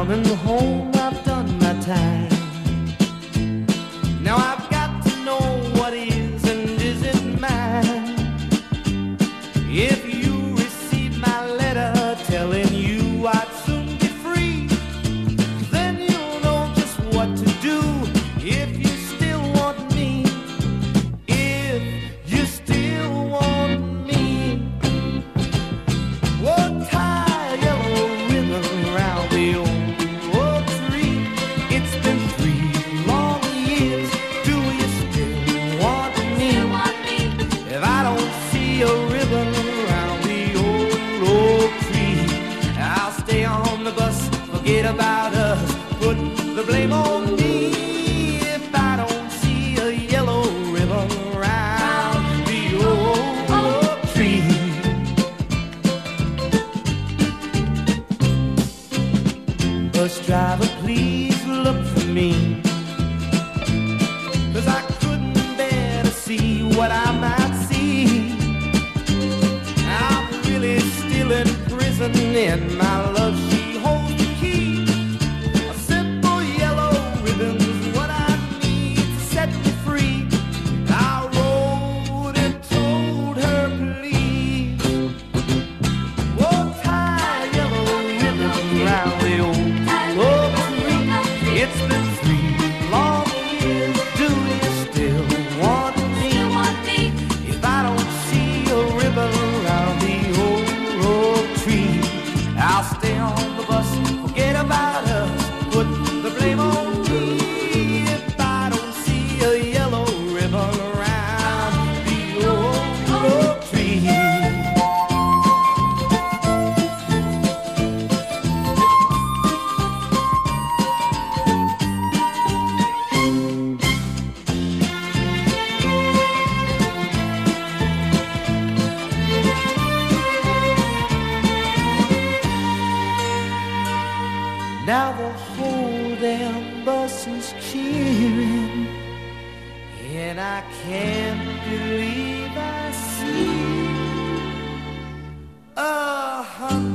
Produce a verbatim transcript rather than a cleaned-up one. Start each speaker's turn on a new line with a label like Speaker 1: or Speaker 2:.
Speaker 1: coming home, I've done my time. Now I've got to know what is and isn't mine. If you receive my letter telling you I'd soon be free, then you'll know just what to do. If you still want me, if you still want me, well, tie a yellow ribbon around the old oak tree. It's been three long years. Do you still want me? If I don't see a ribbon around the old oak tree, I'll stay on the bus, forget about us, put the blame on me. If I don't see a yellow ribbon around the old oak tree. Bus driver, please look for me, 'cause I couldn't bear to see what I might see. I'm really still in prison, and my love, she holds the key. A simple yellow ribbon's what I need to set me free. I wrote and told her, please, oh, tie a yellow ribbon around the old oak tree. It's been three long years. Do you still want me? If I don't see a ribbon around the old oak tree, I'll stay on the bus, forget about us, put the blame on me. If I don't see a yellow ribbon around the old oak tree. Now the whole damn bus is cheering, and I can't believe I see a hundred